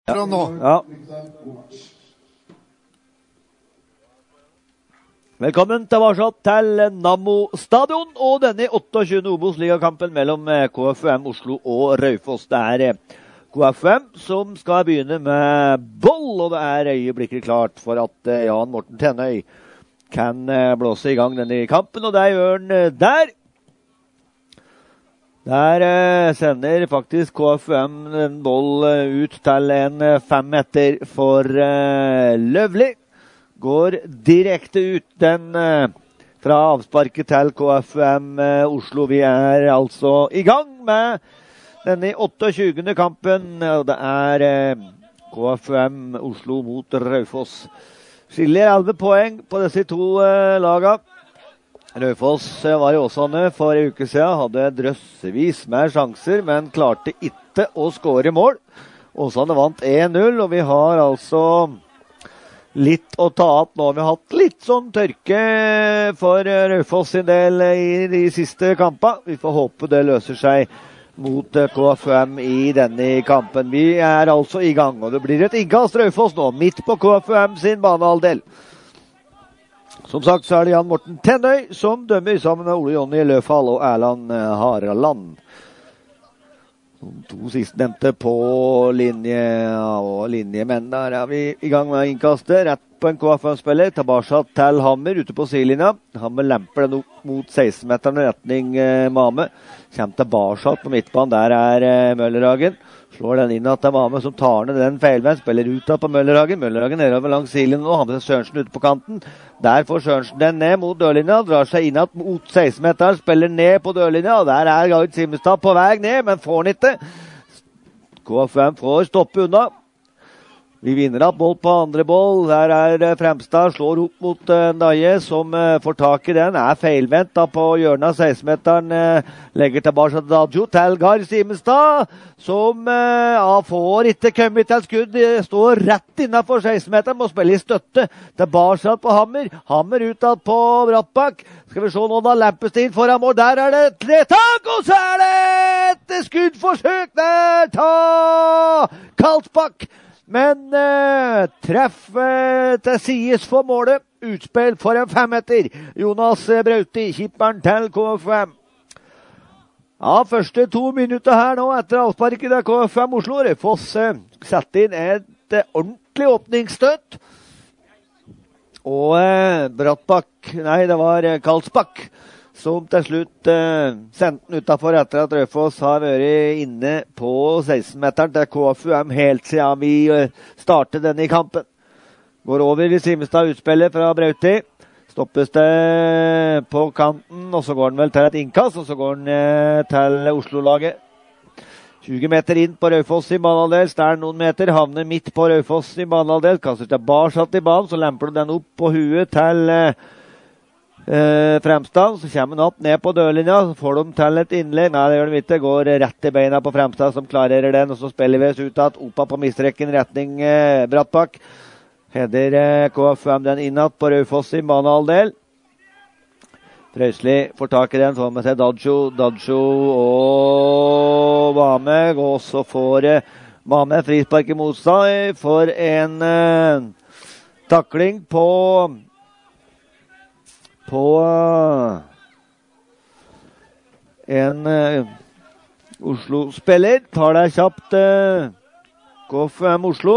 Fra nå. Ja. Velkommen tilbake til Nammo stadion og denne 28. Obos-ligakampen mellom KFUM Oslo og Raufoss. Det er KFUM som skal begynne med boll, og det er øyeblikkelig klart for at Jan Morten Tennøy kan blåse i gang denne kampen, og det gjør han der. Der sender faktisk KFUM en boll ut til en 5 meter for Løvli. Går direkte ut den fra avsparket til KFUM Oslo. Vi er altså i gang med denne 28. kampen, og det er KFUM Oslo mot Raufoss. Skiller 11 poeng på disse to lagene. Raufoss var i Åsane for en uke siden, hadde drøssevis med sjanser, men klarte ikke å skåre mål. Åsane vant 1-0, og vi har altså litt å ta at nå. Vi har hatt litt sånn tørke for Raufoss sin del i de siste kampene. Vi får håpe det løser seg mot KFUM i denne kampen. Vi er altså i gang, og det blir et innkast Raufoss nå, midt på KFUM sin banehalvdel. Som sagt så er det Jan Morten Tennøy som dømmer sammen med Ole Jonny Løfald og Erland Harland. To sistnevnte på linje og linjemenn. Der er vi i gang med innkastet. Rett på en KFUM-spiller. Tilbake til Hammer ute på sidelinja. Hammer lemper den opp mot 16-meteren i retning Mame. Kommer tilbake på midtbanen. Der er Møllerhagen. Slår den inn til Mame som tar ned den feilveien. Spiller ut på Møllerhagen. Møllerhagen nedover langs sidelinjen og har med seg Sørensen ute på kanten. Der får Sørensen den ned mot dørlinja. Drar seg inn mot 16-meteren. Spiller ned på dørlinja. Og der er Gard Simmenstad på vei ned, men får den ikke. KFUM får stoppe unna. Vi vinner av boll på andre boll. Der er Fremstad, slår opp mot Naie, som får tak i den. Er feilvendt da på hjørnet av 16-meteren. Legger tilbake til Dadjo, til Gard Simmenstad, som får ikke kommet til skudd. Står rett innenfor 16-meteren, må spille i støtte. Tilbake på Hammer. Hammer utad på Brattbakk. Skal vi se nå da, Lampestein foran mål. Der er det tretak, og så er det et skuddforsøk der! Ta Kalsbakk! Men treff til sides for målet. Utspill for en 5-meter. Jonas Brauti, kipperen til KFUM. Ja, første 2 minutter her nå etter avsparket av KFUM Oslo. Raufoss setter inn et ordentlig åpningsstøtt. Og Brattbakk, nei det var Kalsbakk, som til slutt sendte den utenfor etter at Raufoss har vært inne på 16-meteren til KFUM helt siden vi startet denne kampen. Går over i Simmenstad utspillet fra Brauti. Stoppes det på kanten, og så går den vel til et innkast, og så går den til Oslo-laget. 20 meter inn på Raufoss i banehalvdel, stær noen meter, havner midt på Raufoss i banehalvdel, kaster tilbake i banen, så lemper du den opp på huet til Fremstad, så kommer han opp ned på dørlinja, så får de til et innlegg. Nei, det gjør de ikke, går rett i beina på Fremstad som klarerer den, og så spiller vi oss ut at oppa på mistrekken retning Brattbakk. Header KFUM den innat på Raufoss i banehalvdel. Frøysli får tak i den, får med seg Dadjo og Mame, og så får Mame frispark i motstand for en takling på en Oslo-spiller. Tar det kjapt KFUM Oslo.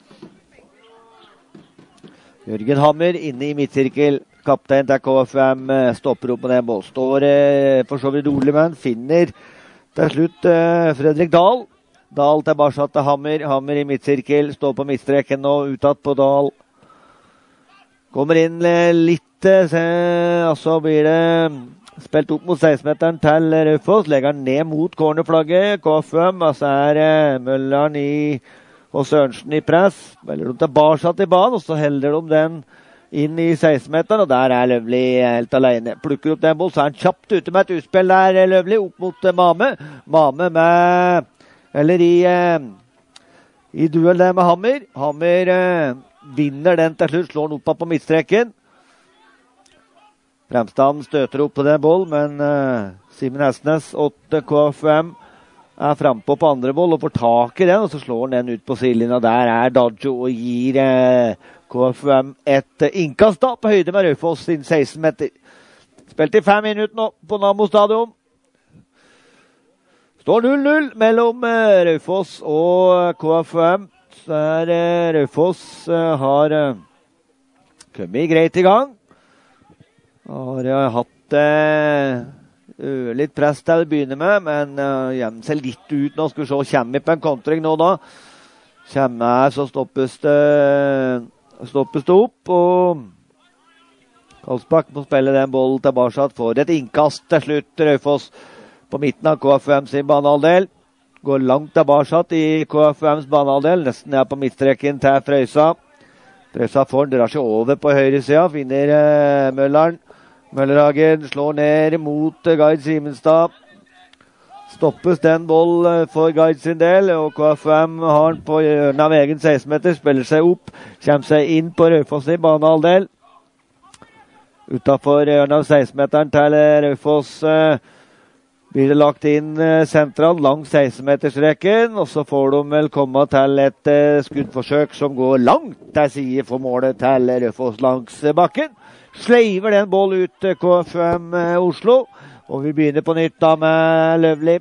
Jørgen Hammer inne i midtsirkel. Kaptein til KFUM stopper opp med den ball. Står for så vidt rolig, men finner til slutt Fredrik Dahl. Dahl tilbake til Hammer. Hammer i midtsirkel. Står på midtstreken nå, utad på Dahl. Kommer inn litt, og så blir det spilt opp mot 16-meteren til Raufoss. Legger den ned mot cornerflagget. KFUM, og så er Mølleren og Sørensen i press. Velger de tilbake til banen, og så helder de den inn i 16-meteren, og der er Løvli helt alene. Plukker opp den boll, så er han kjapt ute med et utspill der, Løvli, opp mot Mame. Mame med, eller i duell der med Hammer. Hammer vinner den til slutt, slår den opp på midtstreken. Fremstad støter opp på den boll, men Simen Hestnes 8 KFUM frempå på andre boll og får tak i den, og så slår han den ut på sidelinja. Der Daggio og gir KFUM et innkast da, på høyde med Raufoss sin 16 meter. Spilt i 5 minutter nå på Nammo stadion. Står 0-0 mellom Raufoss og KFUM. Så Raufoss har kommet greit i gang. Har hatt litt press til å begynne med, men gjemmer seg litt ut nå. Skal vi se, kommer vi på en kontring nå da. Kommer så stoppes det opp, og Karlsbakk må spille den bollen tilbake for et innkast til slutt. Raufoss på midten av KFUM sin banehalvdel. Går langt tilbake i KFUMs banehalvdel, nesten på midtstreken til Frøysa. Frøysa får den, drar seg over på høyre siden, finner Mølleren. Møllerhagen slår ned mot Gard Simenstad. Stoppes den boll for Gard sin del, og KFUM har den på hjørnet av egen 16-meter, spiller seg opp, kommer seg inn på Raufoss i banehalvdel. Utenfor hjørnet av 16-meteren til Raufoss blir det lagt inn sentralt langs 16-metersreken, og så får de vel komme til et skuddforsøk som går langt til side for målet til Raufoss langs bakken. Sleiver den boll ut til KFUM Oslo, og vi begynner på nytt da med Løvli.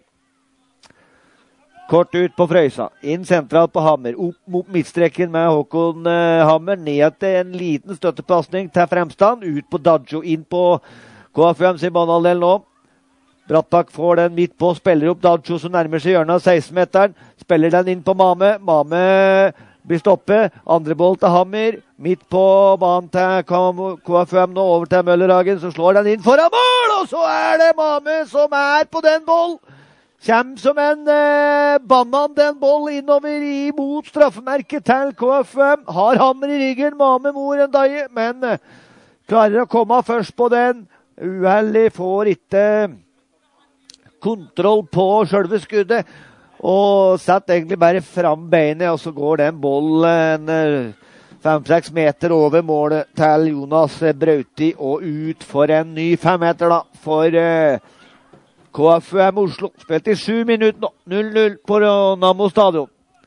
Kort ut på Frøysa, inn sentralt på Hammer, opp mot midtstreken med Håkon Hammer, ned til en liten støttepasning til Fremstand, ut på Daggio, inn på KFUM sin banehalvdel nå. Brattbakk får den midt på, spiller opp Daggio som nærmer seg hjørnet av 16-meteren, spiller den inn på Mame, Mame blir stoppet, andre boll til Hammer, midt på banen til KFUM nå, over til Møllerhagen, så slår den inn foran mål, og så det Mame som på den boll. Kjem som en banan den boll innover mot straffemerket til KFUM. Har Hammer i ryggen, Mame mor en dag, men klarer å komme først på den. Uheldig, får ikke kontroll på selve skuddet. Og setter egentlig bare fram beinet, og så går den bollen 5-6 meter over målet til Jonas Brauti, og ut for en ny 5-meter da, for KFUM Oslo. Spilt i 7 minutter nå, 0-0 på Nammo stadion.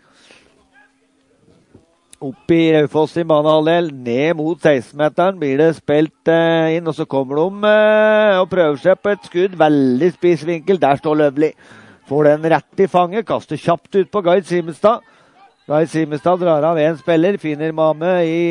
Opp i Raufoss i banehalvdel, ned mot 16-meteren blir det spilt inn, og så kommer de og prøver seg på et skudd, veldig spissvinkel, der står Løvli. Får den rett i fanget, kaster kjapt ut på Gard Simenstad. Gard Simenstad drar av en spiller, finner Mame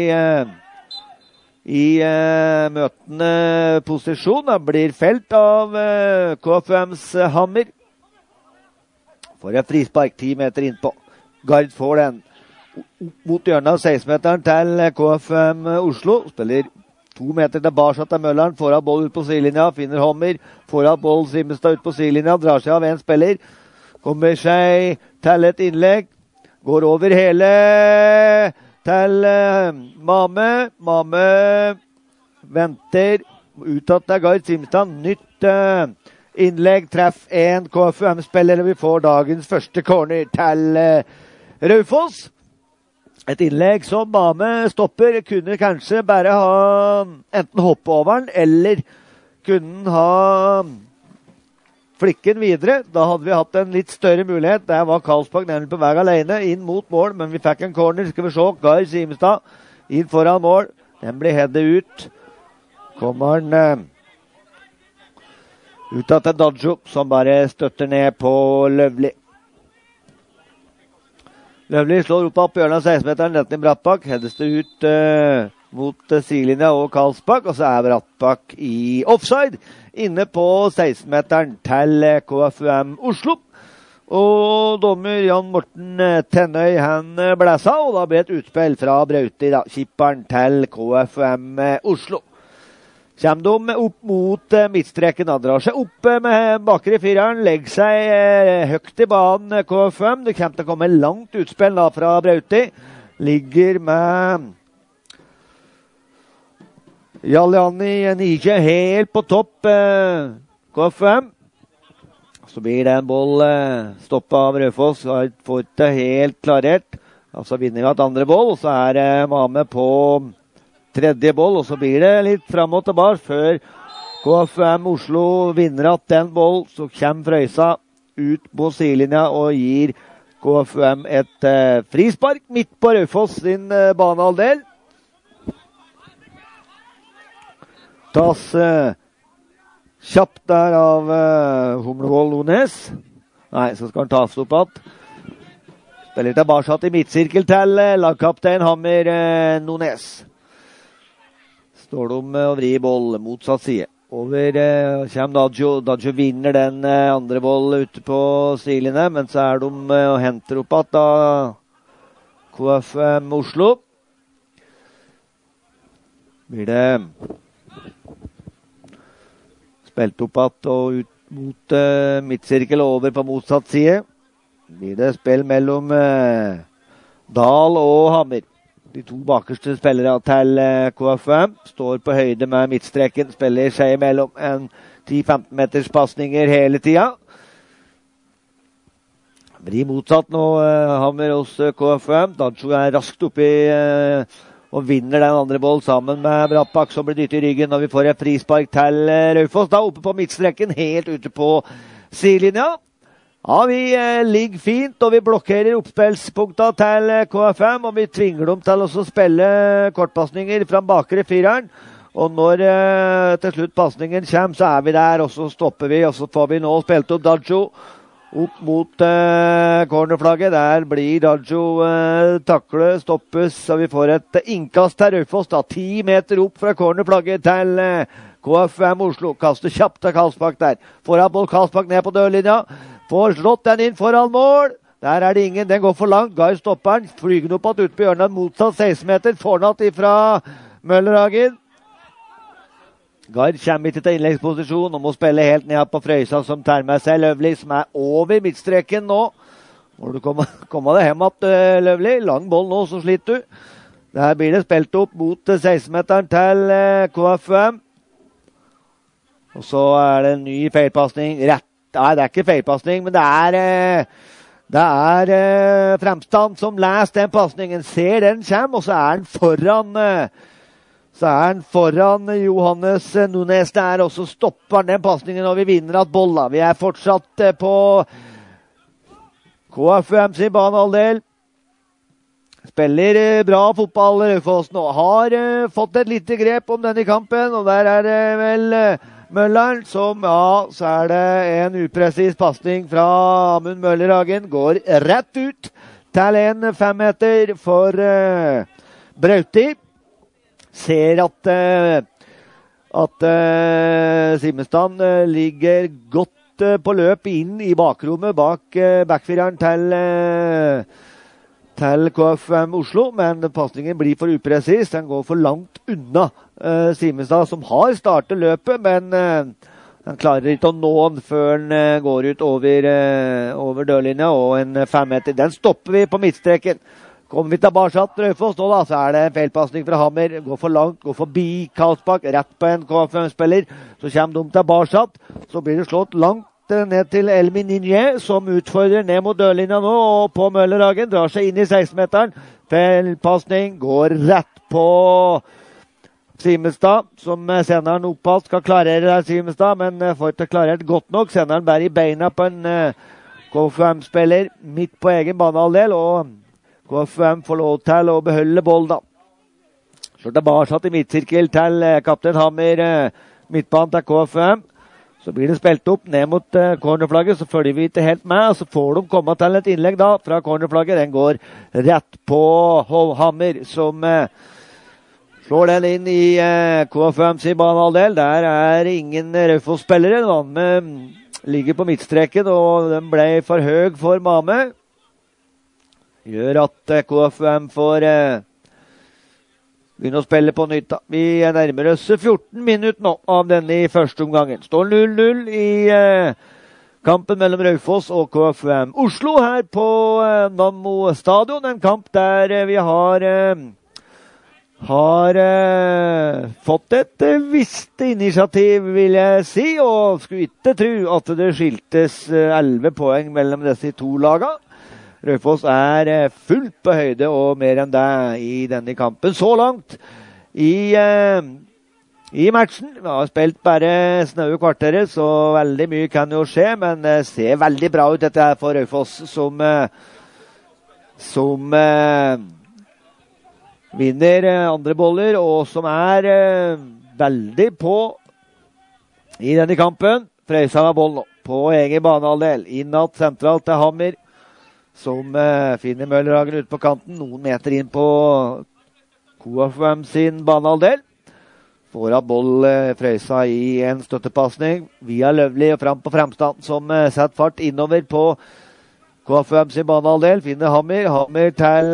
i møtende posisjon. Han blir felt av KFUMs Hammer. Får et frispark 10 meter innpå. Gard får den mot hjørnet av 16-meteren til KFUM Oslo. Spiller 2 meter tilbake til Mølleren, får av boll ut på sidelinja, finner Hammer, får av boll Simenstad ut på sidelinja, drar seg av en spiller, kommer seg til et innlegg, går over hele til Mame. Mame venter ut at Gard Simenstad, nytt innlegg, treff en KFUM-spiller, og vi får dagens første corner til Raufoss. Et innlegg som Mame stopper, kunne kanskje bare ha enten hoppe over den, eller kunne ha flikken videre. Da hadde vi hatt en litt større mulighet. Der var Karlsbakk nemlig på vei alene, inn mot mål, men vi fikk en corner. Skal vi se, Gard Simenstad inn foran mål. Den blir headet ut. Kommer den ut til Daggio, som bare støtter ned på Løvli. Løvli slår opp på hjørnet av 16-meteren, netten i Brattbakk, hedes det ut mot sidelinja og Karlsbakk, og så Brattbakk i offside, inne på 16-meteren til KFUM Oslo. Og dommer Jan Morten Tennøy, han blæsa, og da ble et utspill fra Brauti, da, kipperen til KFUM Oslo. Kommer de opp mot midtstreken, drar seg opp med bakre fireren, legger seg høyt i banen KFUM. Det kommer til å komme langt utspill da fra Brauti. Ligger med Jaljani Nije helt på topp KFUM. Så blir det en boll stoppet av Raufoss, får ikke helt klarert. Og så vinner vi et andre boll, og så det Mame på tredje boll, og så blir det litt frem og tilbake før KFUM Oslo vinner at den boll, så kommer Frøysa ut på sidelinja og gir KFUM et frispark midt på Raufoss sin banehalvdel. Tas kjapt der av Humlevold Lones. Nei, så skal han tas opp at. Spiller tilbake i midtsirkel til lagkaptein Hammer Nones. Står de og vrir boll motsatt side. Over kommer Dadjo. Dadjo vinner den andre boll ute på stilene, men så de og henter opp at da KFM Oslo. Blir det spilt opp at og ut mot midtsirkel over på motsatt side. Blir det spill mellom Dahl og Hammer. De to bakerste spillere til KFM står på høyde med midtstreken, spiller seg mellom en 10-15 meters passninger hele tida. Blir motsatt nå, Hammer hos KFM. Dadjo raskt oppi og vinner den andre boll sammen med Brappak, som blir dyttet i ryggen når vi får et frispark til Raufoss. Da oppe på midtstreken, helt ute på sidelinja. Ja, vi ligger fint, og vi blokkerer oppspillspunkta til KFM, og vi tvinger dem til å spille kortpassninger fra bakre fireren. Og når til slutt passningen kommer, så vi der, og så stopper vi, og så får vi nå spilt opp Dadjo opp mot cornerflagget. Der blir Dadjo taklet, stoppes, og vi får et innkast til Raufoss, 10 meter opp fra cornerflagget til KFM Oslo. Kaster kjapt til Karlsbakk der. Får av boll Karlsbakk ned på dørlinja. Får slått den inn foran mål. Der det ingen, den går for langt. Guy stopper den, flyger den opp at ut på hjørnet motsatt 16 meter. Får den att ifra Møllerhagen. Guy kommer ikke til innleggsposisjon og må spille helt ned på Frøysa, som tar med seg Løvli, som over midtstreken nå. Må du komme deg hjem at Løvli. Lang boll nå, så sliter du. Der blir det spilt opp mot 16-meteren til KFM. Og så det en ny feilpassning rett. Nei, det ikke feilpassning, men det Fremstand som leser den passningen, ser den kommer, og så han foran Johannes Nunes der, og så stopper han den passningen, og vi vinner at bolla. Vi fortsatt på KFUM sin banehalvdel. Spiller bra fotball Raufoss nå. Har fått et lite grep om denne kampen, og der det vel Mølleren, som, så det en upresis passning fra Amund Møllerhagen, går rett ut til en 5 meter for Brauti. Ser at Simestad ligger godt på løp inn i bakrommet bak backfireren til KFM Oslo, men passningen blir for upresis. Den går for langt unna Simestad, som har startet løpet, men han klarer ikke å nå den før den går ut over dørlinja, og en 5 meter. Den stopper vi på midtstreken. Kommer vi tilbake til Raufoss nå, så det en feilpassning fra Hammer. Går for langt, går forbi Karlsbakk, rett på en KFM-spiller. Så kommer de tilbake, så blir det slått langt ned til Elmin Ninje, som utfordrer ned mot dørlinja nå, og på Møllerhagen drar seg inn i 16-meteren. Feilpassning går rett på Simestad, som sender den oppalt. Skal klarere der Simestad, men får ikke klarert godt nok. Sender den bare i beina på en KFM-spiller midt på egen banehalvdel, og KFM får lov til å beholde boll da. Så tilbake i midtsirkel til kaptein Hammer, midtbanen til KFM. Så blir det spilt opp ned mot cornerflagget, så følger vi ikke helt med, og så får de komme til et innlegg da fra cornerflagget. Den går rett på Hammer, som slår den inn i KFM sin banehalvdel. Der ingen Raufoss-spillere. Den ligger på midtstreken, og den ble for høy for Mame. Gjør at KFM får begynner å spille på nytt da. Vi nærmer oss 14 minutter nå av denne i første omgangen. Står 0-0 i kampen mellom Raufoss og KFUM Oslo her på Nammo stadion. En kamp der vi har fått et visst initiativ, vil jeg si, og skulle ikke tro at det skiltes 11 poeng mellom disse to lagene. Raufoss fullt på høyde og mer enn det i denne kampen. Så langt i i matchen. Vi har spilt bare snaue kvarteret, så veldig mye kan jo skje, men det ser veldig bra ut dette her for Raufoss, som vinner andre boller, og som veldig på i denne kampen. Frøysa har bollen nå på egen banehalvdel, innad sentralt til Hammer, som finner Møllerhagen ut på kanten, noen meter inn på KFUM sin banehalvdel. Får av boll Frøysa i en støttepasning via Løvli og fram på Fremstand, som setter fart innover på KFUM sin banehalvdel. Finner Hammer til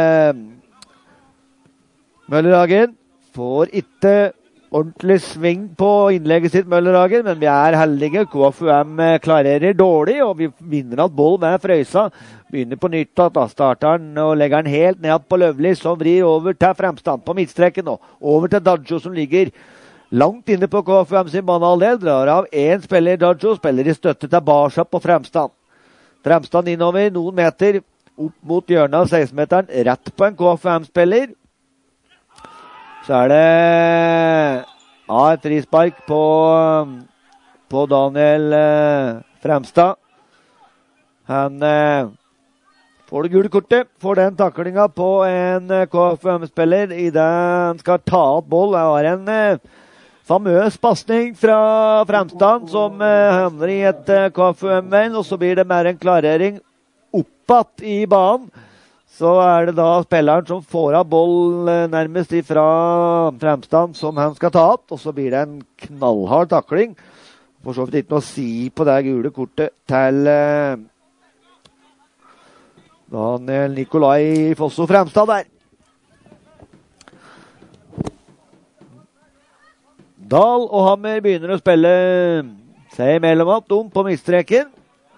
Møllerhagen. Får ikke ordentlig sving på innlegget sitt Møllerhagen, men vi heldige. KFUM klarerer dårlig, og vi vinner at boll med Frøysa. Begynner på nytt da starter han og legger han helt ned på Løvli, som vrir over til Fremstand på midtstreken nå. Over til Dadjo, som ligger langt inne på KFUM sin banehalvdel. Drar av en spiller Dadjo, spiller i støtte til Barsa på Fremstand. Fremstand innover noen meter opp mot hjørnet av 16-meteren, rett på en KFUM-spiller. Så det et frispark på Daniel Fremstad. Han får det gule kortet, får den taklinga på en KFUM-spiller i det han skal ta opp boll. Det var en famøs passning fra Fremstand som havner i et KFUM-veien, og så blir det mer en klarering oppatt i banen. Så det da spilleren som får av boll nærmest ifra Fremstand som han skal ta opp, og så blir det en knallhard takling. For så vidt ikke noe å si på det gule kortet til Daniel Nikolai Fosso Fremstad der. Dahl og Hammer begynner å spille seg imellom at de på midtstreken.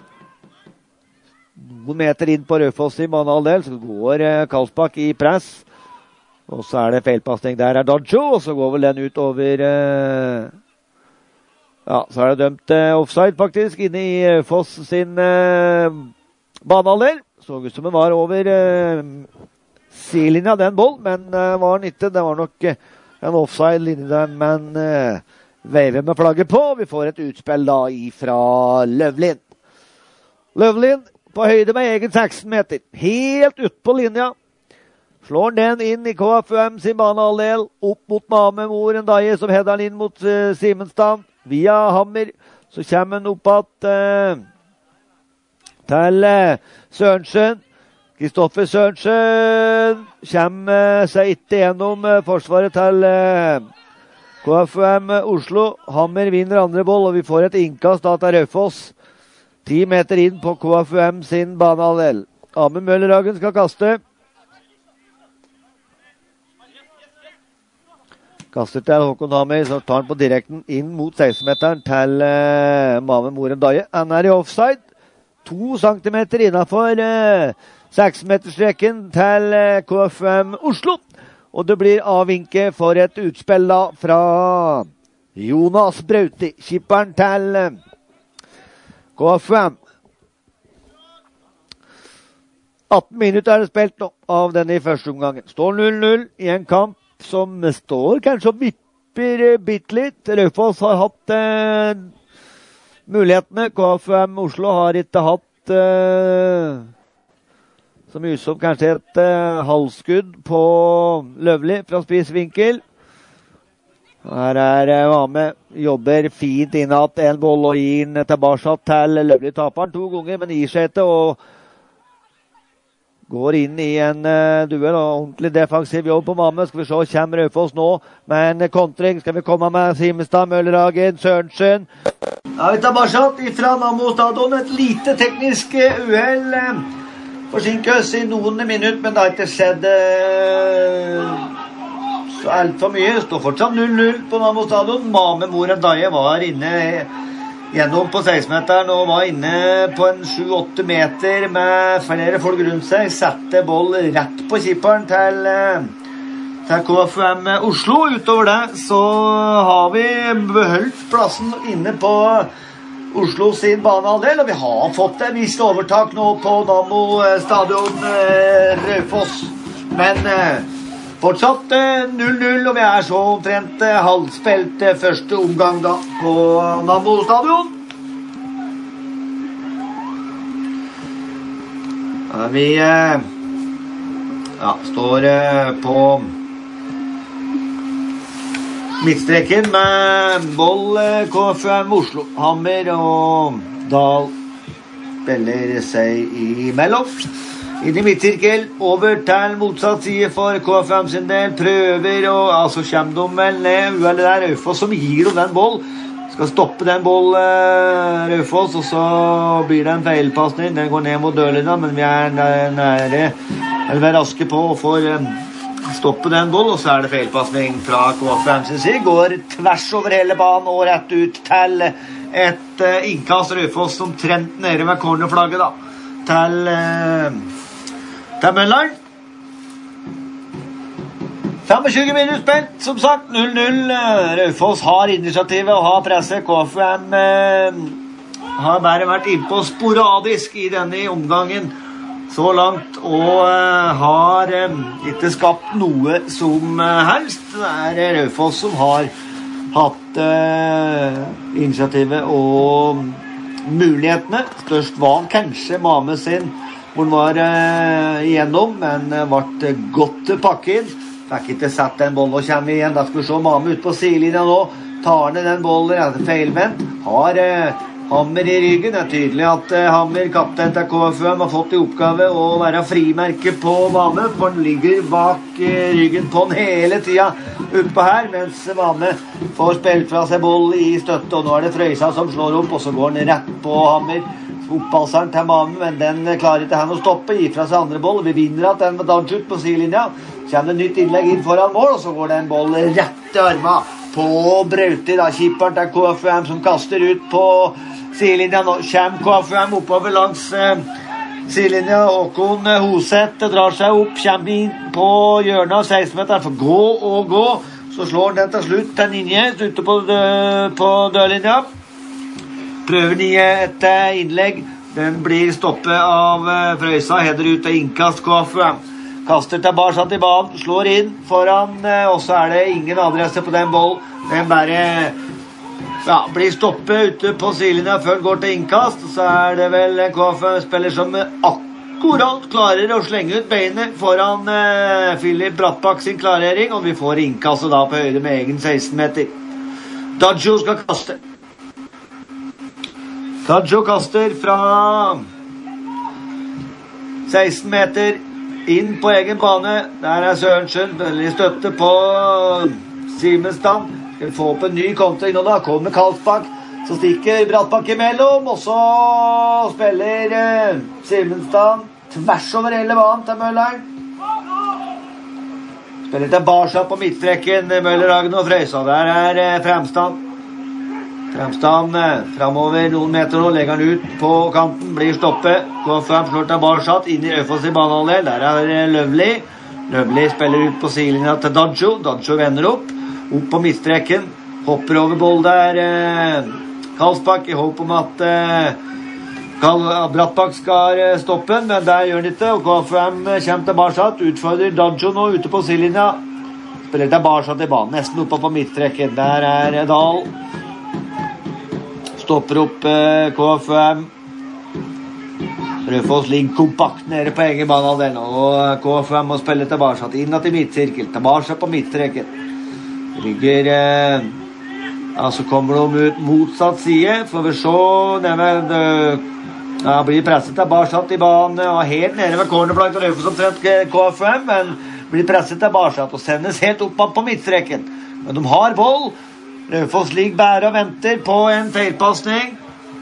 Noen meter inn på Raufoss i banehalvdel, så går Karlsbakk i press. Og så det feilpassning der Dadjo, og så går vel den ut over ja, så det dømt offside faktisk inne i Raufoss sin banehalvdel. Så ut som den var over sidelinja den boll, men var den ikke. Det var nok en offside linje der, men veiver med flagget på. Vi får et utspill da ifra Løvlin. Løvlin på høyde med egen 16 meter, helt ut på linja. Slår den inn i KFUM sin banehalvdel, opp mot Mame Moren Daje, som header den inn mot Simenstad, via Hammer. Så kommer den opp til Sørensen. Kristoffer Sørensen kommer seg ikke gjennom forsvaret til KFUM Oslo. Hammer vinner andre boll, og vi får et innkast da til Raufoss. 10 meter inn på KFUM sin banehalvdel. Amund Møllerhagen skal kaste. Kaster til Håkon Hammer, så tar han på direkten inn mot 16-meteren til Mame Moren Daje. Han i offside. 2 centimeter innenfor 6-meterstreken til KFUM Oslo. Og det blir avvinke for et utspill da fra Jonas Brauti, kipperen til KFUM. 18 minutter det spilt nå av denne i første omgangen. Står 0-0 i en kamp som står kanskje og vipper bitte litt. Raufoss har hatt mulighetene. KFUM Oslo har ikke hatt så mye som kanskje et halvskudd på Løvli fra spissvinkel. Her Vame, jobber fint innad en boll og gir den tilbake til Løvli. Taper han 2 ganger, men gir seg ikke og går inn i en duell og ordentlig defensiv jobb på Mame. Skal vi se, kommer Raufoss nå med en kontring. Skal vi komme med Simenstad, Møllerhagen, Sørensen. Ja, vi tar tilbake fra Nammo stadion. Et lite teknisk uheld. Forsinkes i noen minutter, men det har ikke skjedd så alt for mye. Står fortsatt 0-0 på Nammo stadion. Mame Moren Daje var inne gjennom på 16-meteren og var inne på en 7-8 meter med flere folk rundt seg. Sette boll rett på kipperen til KFUM Oslo. Utover det så har vi beholdt plassen inne på Oslo sin banehalvdel, og vi har fått en visst overtak nå på Nammo stadion Raufoss. Men Fortsatt 0-0, og vi så omtrent halvspilt første omgang da på Nammo stadion. Vi står på midtstreken med Boll, KFUM Oslo. Hammer og Dahl spiller seg imellom. Inn i midtsirkel, over til motsatt side for KFUM sin del. Prøver, og så kommer de vel ned. Det Raufoss som gir dem den boll. Skal stoppe den boll, Raufoss, og så blir det en feilpassning. Den går ned mot dørlinja, men vi nære, eller vi raske på og får stoppe den boll, og så det feilpassning fra KFUM sin side. Går tvers over hele banen og rett ut til et innkast. Raufoss som trent nede med cornerflagget da. Til Mølleren. 25 minutter spilt, som sagt, 0-0. Raufoss har initiativet og har presset. KFUM har bare vært innpå sporadisk i denne omgangen så langt, og har ikke skapt noe som helst. Det Raufoss som har hatt initiativet og mulighetene. Størst var kanskje Mame sin, hvor han var igjennom, men ble godt pakket inn. Fikk ikke sett den bollen og kommer igjen. Da skal vi se Mame ut på sidelinja nå. Tar ned den bollen, feilvendt. Har Hammer i ryggen. Det tydelig at Hammer, kaptein til KFUM, har fått i oppgave å være frimerke på Mame, for den ligger bak ryggen på den hele tiden oppe her, mens Mame får spilt fra seg boll i støtte, og nå det Frøysa som slår opp, og så går den rett på Hammer. Opppasseren til Mame, men den klarer ikke han å stoppe, gir fra seg andre boll. Vi vinner at den med dansjut på sidelinja. Kommer det nytt innlegg inn foran mål, og så går det en boll rett i armen på Brauti, da, kipperen til KFUM som kaster ut på sidelinja. Nå kommer KFUM oppover langs sidelinja. Håkon Hoseth drar seg opp, kommer inn på hjørnet av 16-meteren, for gå og gå. Så slår den til slutt til Ninje ute på dørlinja. Prøver Ninje et innlegg. Den blir stoppet av Frøysa, header ut til innkast KFUM. Kaster tilbake til banen, slår inn foran, og så det ingen adresse på den boll. Den bare blir stoppet ute på sidelinja før den går til innkast. Så det vel en KFUM-spiller som akkurat klarer å slenge ut beinet foran Philip Brattbakk sin klarering, og vi får innkastet da på høyde med egen 16-meter. Dadjo skal kaste. Dadjo kaster fra 16 meter inn på egen bane. Der Sørensen, veldig støtte på Simenstam. Skal vi få opp en ny kontring nå da. Kommer Karlsbakk, så stikker Brattbakk imellom, og så spiller Simenstam tvers over hele banen til Mølleren. Spiller tilbake på midtstrekken, Møllerhagen og Frøysa. Der Fremstand. Fremstand fremover noen meter og legger han ut på kanten, blir stoppet. KFUM slår tilbake inn i Raufoss i banehalvdel. Der Løvli. Løvli spiller ut på sidelinja til Dadjo. Dadjo vender opp på midtstreken. Hopper over boll der Karlsbakk i håp om at Brattbakk skal stoppe, men der gjør han ikke. Og KFUM kommer tilbake. Utfordrer Dadjo nå ute på sidelinja. Spiller tilbake til banen, nesten oppe på midtstreken. Der Dahl. Stopper opp KFUM. Raufoss ligger kompakt nede på egen banehalvdel, og KFUM må spille tilbake inn til midtsirkel, tilbake på midtstreken. Ligger så kommer de ut motsatt side, får vi se blir presset tilbake i banen, og helt nede ved cornerflagget til Raufoss omtrent KFUM, men blir presset tilbake og sendes helt opp på midtstreken. Men de har boll. Raufoss ligger bare og venter på en feilpassning.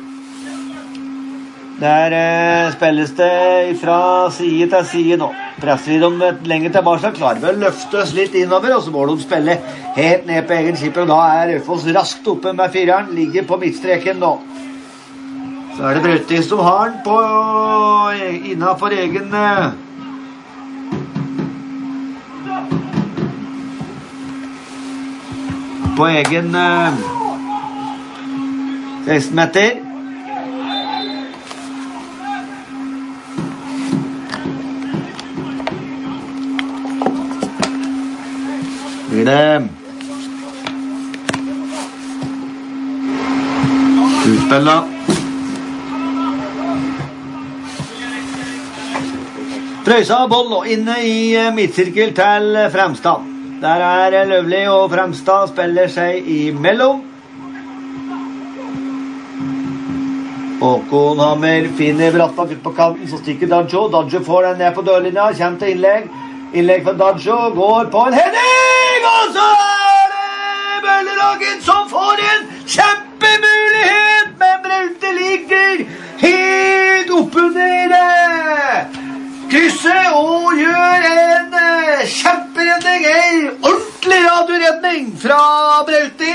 Der spilles det fra side til side nå. Presser vi dem lenger tilbake, klarer vi å løfte oss litt innover, og så må de spille helt ned på egen skipper, og da Raufoss raskt oppe med fireren, ligger på midtstreken nå. Så det Brauti som har den innenfor egen på egen 16 meter. Blir det utspill da. Frøysa boll nå inne i midtsirkel til Fremstad. Der Løvli og Fremstad spiller seg imellom. Håkon Hammer finner Brattbakk ut på kanten, så stikker Dadjo. Dadjo får den ned på dørlinja, kommer til innlegg. Innlegg fra Dadjo, går på en heading, og så det Møllerhagen som får en kjempemulighet, men Braute ligger helt oppunder krysset og gjør en kjemperedning, en ordentlig radioredning fra Braute.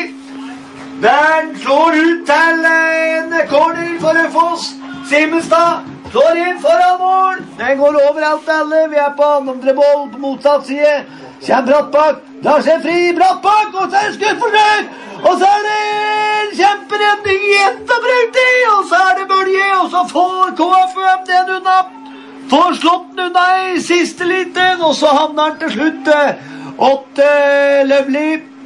Den slår ut til en corner for Raufoss. Simenstad slår inn foran mål. Den går overalt alle. Vi på andre boll på motsatt side. Kjem Brattbakk, drar seg fri. Brattbakk, og så det skuddforsøk. Og så det en kjemperedning igjen til Braute. Og så det bølge, og så får KFUM den unna. Får slått den unna i siste liten, og så havner den til slutt 8 Løvli.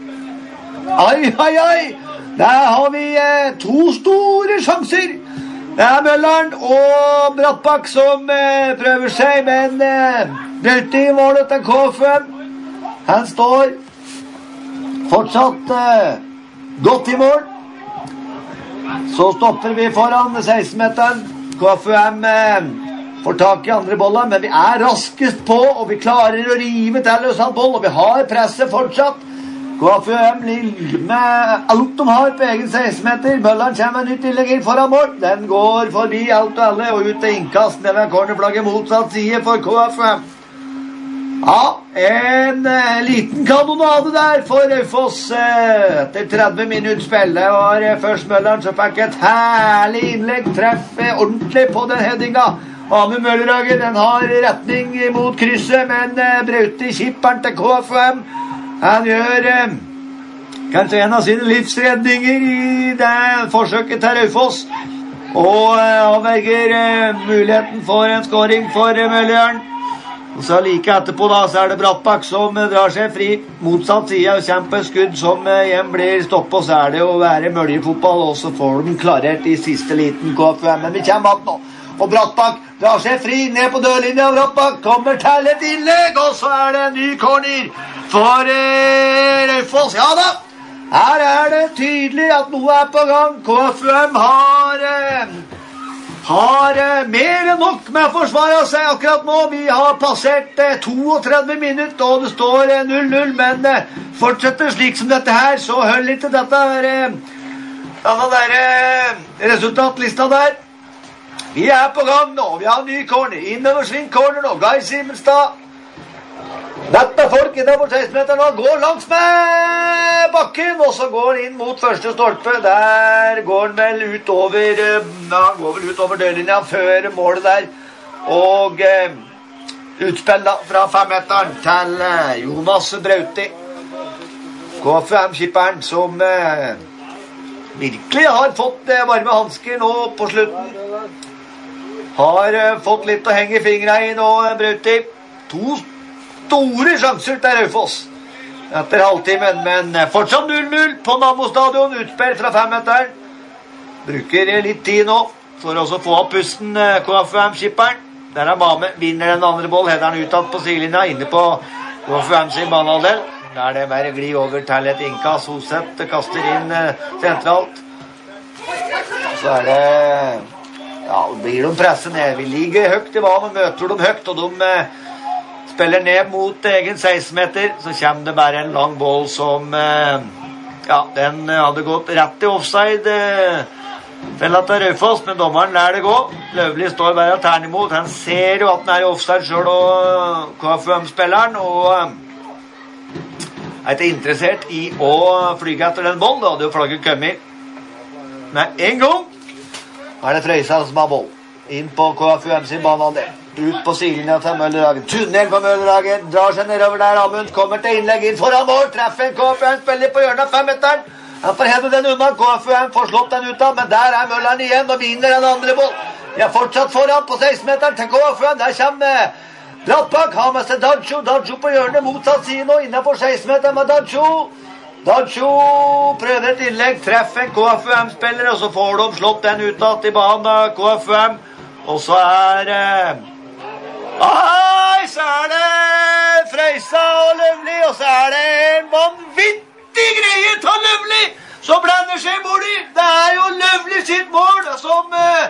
Ai, ai, ai. Der har vi 2 store sjanser. Det Mølleren og Brattbakk som prøver seg, men Braute i målet til KFUM. Han står fortsatt godt i mål. Så stopper vi foran 16-meteren. KFUM får tak i andre bollen, men vi raskest på, og vi klarer å rive til oss en boll, og vi har presset fortsatt. KFUM med alt de har på egen 16-meter. Mølleren kommer nytt innlegg inn foran mål. Den går forbi alt og alle, og ut til innkast ned ved cornerflagget motsatt side for KFUM. Ja, en liten kanonade der for Raufoss etter 30 minutter spill. Det var først Mølleren som fikk et herlig innlegg, treffe ordentlig på den headinga. Ane Møllerhagen, den har retning mot krysset, men Braute kipperen til KFUM. Han gjør kanskje en av sine livsredninger i det forsøket til Raufoss, og avverger muligheten for en scoring for Mølleren. Og så like etterpå da, så det Brattbakk som drar seg fri motsatt side og kjempeskudd som igjen blir stoppet, og så det å være møljefotball, og så får de klarert i siste liten KFUM, men vi kommer att nå. Og Brattbakk drar seg fri ned på dørlinja. Brattbakk kommer til et innlegg, og så det en ny corner for Raufoss. Ja da, her det tydelig at noe på gang. KFUM har mer enn nok med å forsvare seg akkurat nå. Vi har passert 32 minutter, og det står 0-0, men fortsetter slik som dette her, så hold ikke dette resultatlista der. Vi på gang nå, vi har ny corner, innoversving corner nå, Geir Simenstad. Dette folk innenfor 16-meteren nå, går langs med bakken, og så går han inn mot første stolpe. Der går han vel utover dørlinja før målet der. Og utspill da fra 5-meteren til Jonas Braute. KFUM-kipperen som virkelig har fått varme hansker nå på slutten. Har fått litt å henge fingrene i nå, Braute. 2 store sjanser til Raufoss etter halvtimen, men fortsatt 0-0 på Nammo stadion. Utspill fra 5-meteren. Bruker litt tid nå for å få opp pusten, KFUM-kipperen. Der Mame, vinner den andre boll, header han utad på sidelinja, inne på KFUM sin banehalvdel. Der det bare gli over til et innkast. Hoseth kaster inn sentralt. Så det ja, blir de presset ned. Vi ligger høyt i banen og møter dem høyt, og de spiller ned mot egen 16-meter. Så kommer det bare en lang boll som ja, den hadde gått rett i offside. Vel at det Raufoss, men dommeren lærer det gå. Løvli står bare og terner imot. Han ser jo at den i offside selv, og KFUM-spilleren, og ikke interessert i å flyge etter den bollen. Da hadde jo flagget kommet. Nei, en gang det Frøysa som har boll. Inn på KFUM sin banehalvdel. Ut på sidelinja til Møllerhagen. Tunnel på Møllerhagen. Drar seg nedover der. Amund kommer til innlegg inn foran mål. Treffer en KFUM. Spiller på hjørnet av 5-meteren. Han får hende den unna. KFUM får slått den ut av, men der Mølleren igjen og vinner den andre boll. Vi fortsatt foran på 16-meteren til KFUM. Der kommer Brattbakk har med seg Daggio. Daggio på hjørnet, motsatt side nå, innenfor 16-meteren med Daggio. Daggio prøver et innlegg, treffer en KFUM-spiller, og så får de slått den utad i banen av KFUM. Og så så er det Frøysa og Løvli, og så er det en vanvittig greie til Løvli, som blander seg i målet. Det er jo Løvli sitt mål, som...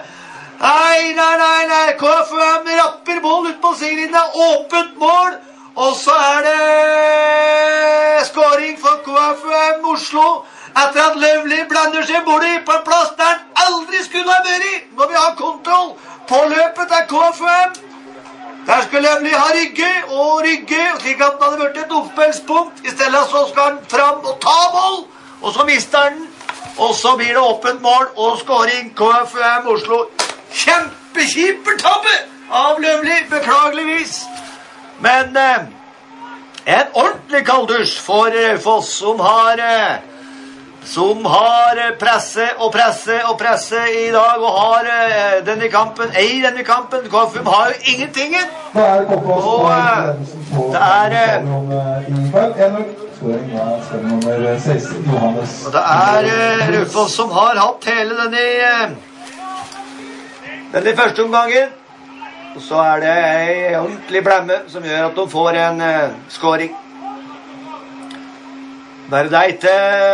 Nei, KFUM rapper mål ut på sidelinja, åpent mål, og så er det skåring for KFUM Oslo, etter at Løvli blander seg målet på en plass der han aldri skulle ha vært i, når vi har kontroll på løpet til KFUM. Der skulle Løvli ha rygge, slik at han hadde vært et oppspillspunkt. I stedet så skal han fram og ta mål, og så mister han den, og så blir det åpent mål og skåring KFUM Oslo. Kjempekjipertabbe av Løvli, beklageligvis. Men en ordentlig kalddusj for Raufoss, som har presse i dag, og har denne kampen. KFUM har jo ingentingen. Og det er Raufoss som har hatt hele denne første omgangen. Og så er det en ordentlig blemme som gjør at de får en skåring. Bare det ikke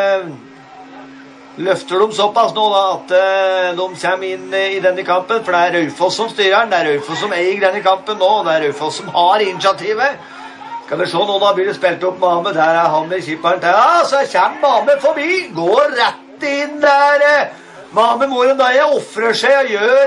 løfter de såpass nå da, at de kommer inn i denne kampen, for det er Raufoss som styrer den, det er Raufoss som eier denne kampen nå, det er Raufoss som har initiativet. Skal vi se nå, da blir det spilt opp Mame, der er han med kipperen til, så kommer Mame forbi, går rett inn der, Mame Moren da jeg offrer seg og gjør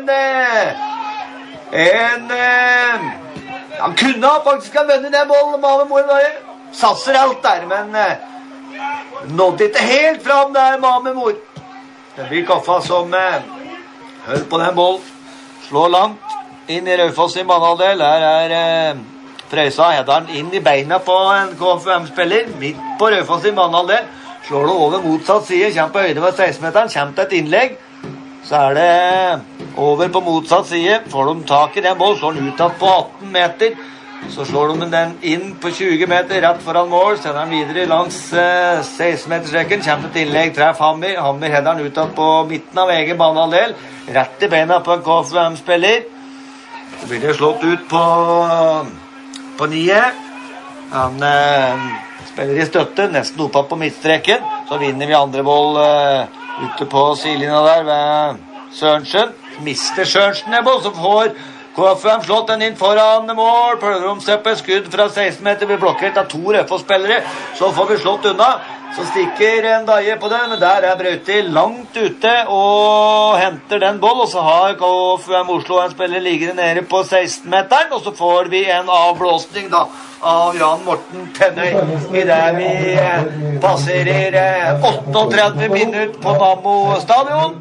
han kunne faktisk ha vunnet den bollen, Mame Moren da jeg satser alt der, men nådde ikke helt fram der, Mame Mor. Det blir Koffa som hører på den bollen, slår langt inn i Raufoss i banehalvdel. Der er Frøysa, heter han inn i beina på en KFUM-spiller, midt på Raufoss i banehalvdel. Slår det over motsatt side, kommer på høyde ved 16-meteren, kommer til et innlegg. Så er det over på motsatt side, får de tak i den bollen, slår den utad på 18 meter. Så slår de den inn på 20 meter rett foran mål, sender den videre langs 16-metersrekken, kommer til innlegg, treff Hammer header den utad på midten av egen banehalvdel, rett i beina på en KFUM-spiller. Så blir det slått ut på 9. Han spiller i støtte, nesten oppe på midtstreken. Så vinner vi andre boll ute på sidelinja der ved Sørensen. Mister Sørensen en boll, så får KFUM slått den inn foran mål. Prøver de seg på et skudd fra 16 meter. Vi blokker av 2 Raufoss-spillere. Så får vi slått unna. Så stikker en daie på den. Men der er Brauti langt ute og henter den boll. Og så har KFUM Oslo en spiller liggende nede på 16-meteren. Og så får vi en avblåsning da av Jan Morten Tennøy i der vi passerer 38 minutter på Nammo stadion.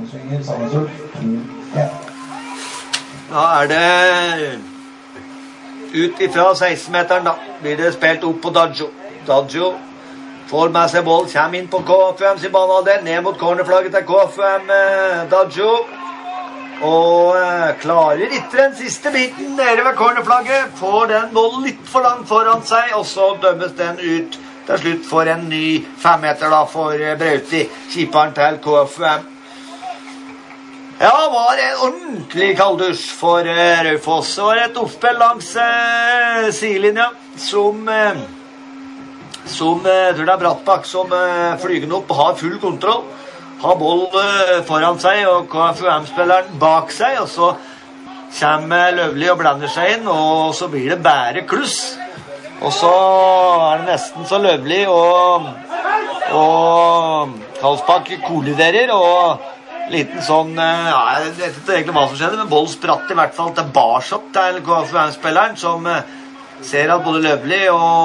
Da er det ut ifra 16-meteren da, blir det spilt opp på Daggio. Daggio får med seg boll, kommer inn på KFUM sin banehalvdel, ned mot cornerflagget til KFUM Daggio. Og klarer ikke den siste biten nede ved cornerflagget, får den bollen litt for langt foran seg, og så dømmes den ut til slutt for en ny 5 meter da for Brauti, keeperen til KFUM. Ja, det var en ordentlig kalddusj for Raufoss. Det var et oppspill langs sidelinja som tror det er Brattbakk som flyger den opp og har full kontroll. Har boll foran seg og KFUM-spilleren bak seg, og så kommer Løvli og blander seg inn, og så blir det bare kluss. Og så er det nesten så Løvli og Karlsbakk kolliderer, og liten sånn, jeg vet ikke egentlig hva som skjedde, men boll spratt i hvert fall tilbake til KFUM-spilleren, som ser at både Løvli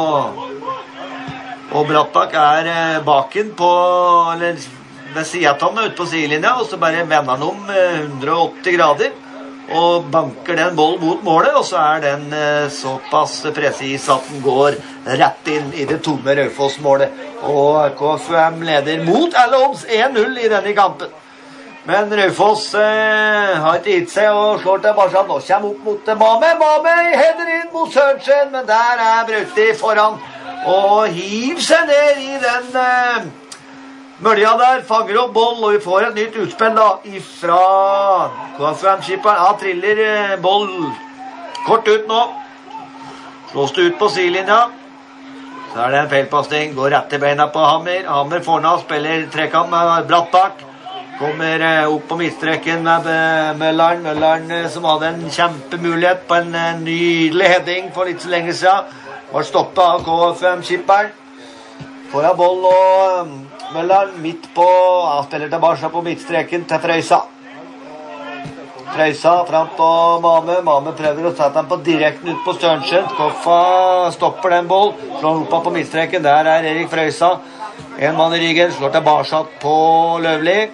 og Brattbakk er baken på, eller ved siden ut på sidelinja, og så bare vender han om 180 grader, og banker den bollen mot målet, og så er den såpass presis at den går rett inn i det tomme Raufoss-målet. Og KFUM leder mot alle odds 1-0 i denne kampen. Men Raufoss har ikke gitt seg og slår til Barsan. Nå kommer opp mot Mame. Mame header inn mot Sørensen, men der Brauti foran. Og hiver seg ned i den mølja der. Fanger opp boll, og vi får et nytt utspill da ifra KFUM-skipperen. Ja, triller boll kort ut nå. Slås det ut på sidelinja. Så det en feilpasning. Går rett i beina på Hammer. Hammer får nå, spiller trekant med Brattbakk. Kommer opp på midtstreken med Mølleren. Mølleren som hadde en kjempemulighet på en nydelig heading for litt så lenge siden. Var stoppet av KFUM-skipperen. Foran boll og Mølleren midt på, han spiller tilbake på midtstreken til Frøysa. Frøysa fram på Mame. Mame prøver å sette den på direkten ut på Sørensen. Koffa stopper den boll. Slår opp på midtstreken. Der Erik Frøysa. En mann i ryggen. Slår tilbake på Løvli.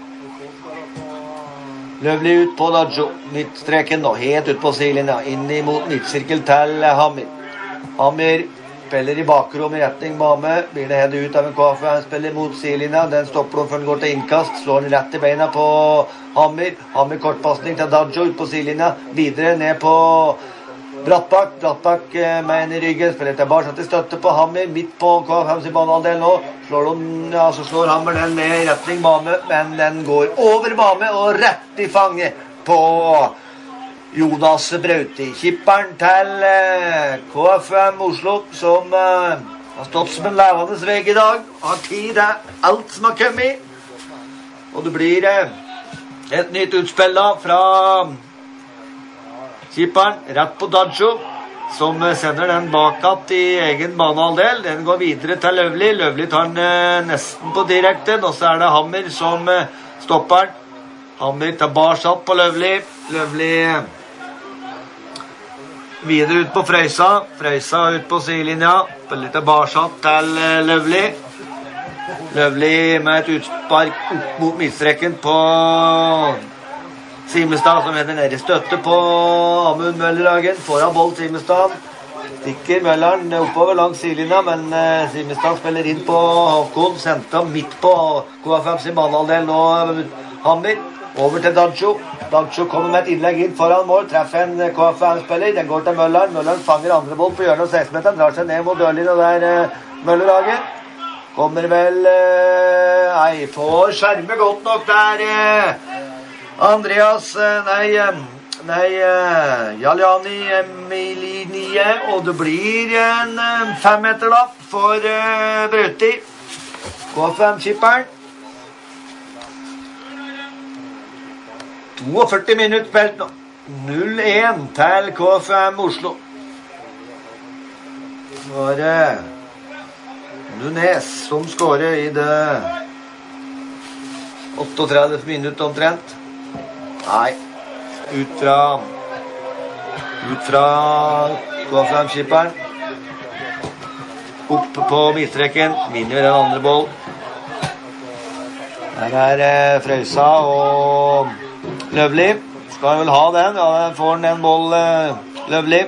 Løvli ut på Daggio. Midtstreken nå. Helt ut på sidelinja. Inn mot midtsirkel til Hammer. Hammer spiller i bakrom i retning Mame. Blir det hedet ut av en KFUM. Han spiller mot sidelinja. Den stopper før den går til innkast. Slår den rett i beina på Hammer. Hammer kortpassning til Daggio ut på sidelinja. Videre ned på Brattbakk. Brattbakk med en i ryggen. Spiller tilbake til støtte på Hammer. Midt på KFUM sin banehalvdel nå. Så slår Hammer den ned i retning Mame. Men den går over Mame og rett i fanget på Jonas Brauti. Kipperen til KFUM Oslo, som har stått som en levende vegg i dag. Har tid til alt som har kommet. Og det blir et nytt utspill da fra Kipperen rett på Daggio, som sender den bakat i egen banehalvdel. Den går videre til Løvli. Løvli tar den nesten på direkte. Og så det Hammer som stopper den. Hammer tilbake på Løvli. Løvli videre ut på Frøysa. Frøysa ut på sidelinja. Spiller tilbake til Løvli. Løvli med et utspark opp mot midtstreken på Simestad, som heter nede i støtte på Amund Møllerhagen. Foran boll Simestad. Stikker Mølleren oppover langs sidelinja, men Simestad spiller inn på Håkon. Senter midt på KFUM sin banehalvdel nå, Hammer. Over til Daggio. Daggio kommer med et innlegg inn foran mål. Treffer en KFUM-spiller. Den går til Mølleren. Mølleren fanger andre boll på hjørnet av 16-meteren. Drar seg ned mot dørlinja der Møllerhagen. Kommer vel Nei, får skjerme godt nok der Andreas, Jaljani Emilie, og det blir en 5-meterlapp for Brauti. KFUM-skipperen. 42 minutter spilt nå. 0-1 til KFUM Oslo. Det var Nunes som skårer i det 38 minutter omtrent. Nei, ut fra KFUM-skipperen. Opp på midtstreken, vinner den andre boll. Der Frøysa og Løvli. Skal vel ha den, ja, den får den en boll Løvli.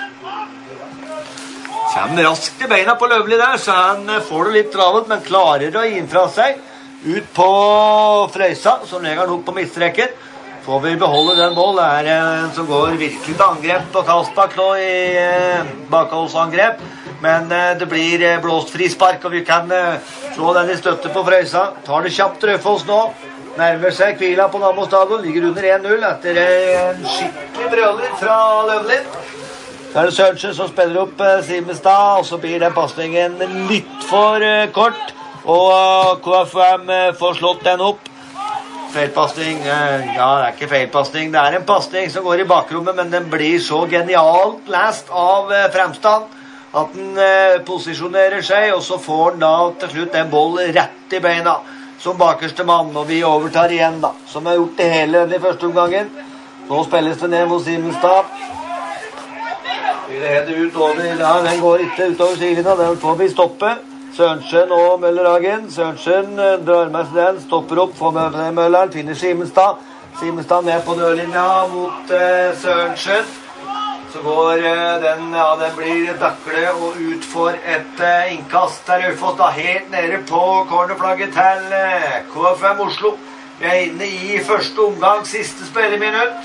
Kommer raskt i beina på Løvli der, så han får det litt travelt, men klarer å gi inn fra seg. Ut på Frøysa, som legger den opp på midtstreken. Får vi beholde den boll. Det en som går virkelig til angrep på Kastbakk nå i bakholdsangrep. Men det blir blåst frispark, og vi kan slå den i støtte på Frøysa. Tar det kjapt Raufoss nå. Nærmer seg Kvila på Nammo stadion. Ligger under 1-0 etter en skikkelig brøler fra Løvli. Så det Sørensen som spiller opp Simestad, og så blir den passningen litt for kort. Og KFUM får slått den opp. Feilpassning, ja, det ikke feilpassning. Det en passning som går i bakrommet, men den blir så genialt lest av Fremstad at den posisjonerer seg, og så får den da til slutt en boll rett i beina som bakerste mann, og vi overtar igjen da, som har gjort det hele den første omgangen. Nå spilles det ned mot Simestad. Det heter utover, ja, den går ikke utover sidelinja, den får vi stoppe. Sørensen og Møllerhagen. Sørensen drar med seg den, stopper opp for Mølleren, finner Simestad. Simestad ned på dørlinja mot Sørensen. Så går den, ja, den blir dakle og ut for et innkast der Raufoss da helt nede på cornerflagget til KFUM Oslo. Vi inne i første omgang, siste spilleminutt.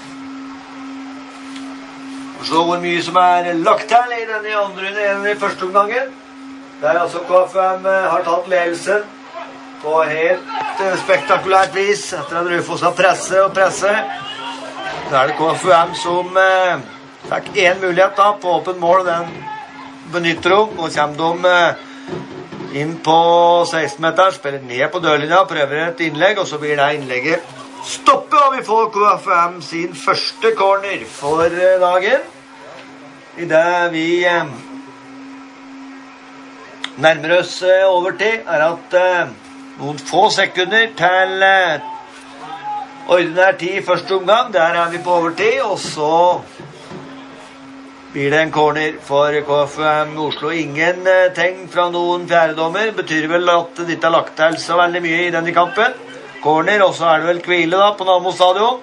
Så hvor mye som lagt til i denne andre runden i første omgangen. Der altså KFM har tatt ledelsen på helt spektakulært vis etter at Raufoss har presse og presse. Da det KFM som fikk en mulighet da på åpen mål, den benytter de. Nå kommer de inn på 16-meteren, spiller ned på dørlinja, prøver et innlegg, og så blir det innlegget stoppet, og vi får KFM sin første corner for dagen. I det vi nærmer oss overtid, at noen få sekunder til ordinær tid i første omgang. Der vi på overtid, og så blir det en corner for KFM Oslo. Ingen tegn fra noen fjerdedommer. Betyr vel at det ikke har lagt til så veldig mye i denne kampen. Corner, og så det vel hvile da på Namo stadion.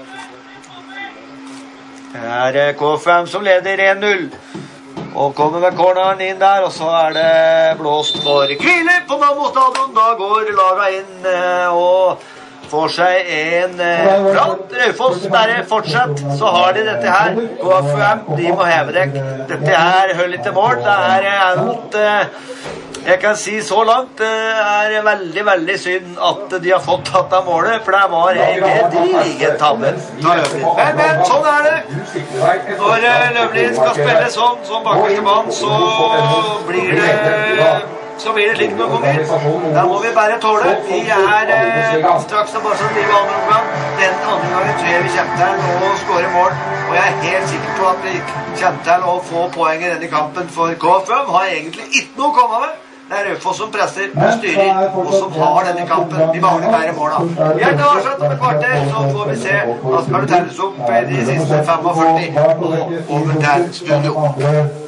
Det KFM som leder 1-0. Og kommer med corneren inn der, og så det blåst for hvile på Namo stadion. Da går laget inn og får seg en prat. Raufoss bare fortsatt, så har de dette her. KFM, de må heve dekk. Dette her hører litt til mål. Det alt jeg kan si så langt. Det veldig, veldig synd at de har fått tatt av målet, for det var egentlig ingen tabbe. Men sånn det. Når Løvlin skal spille sånn bakerste mann, så blir det slik noen ganger. Da må vi bare tåle. Vi straks bare sånn liv andre omgang. Den andre gangen tror jeg vi kommer til å skåre mål. Og jeg helt sikker på at vi kommer til å få poeng i denne kampen, for KFM har egentlig ikke noe å komme med. Det Raufoss som presser og styrer, og som har denne kampen. De mangler bare måla. Hjertet var sånn om et kvarter, så får vi se. Da skal det telles opp de siste 45 og over til studio.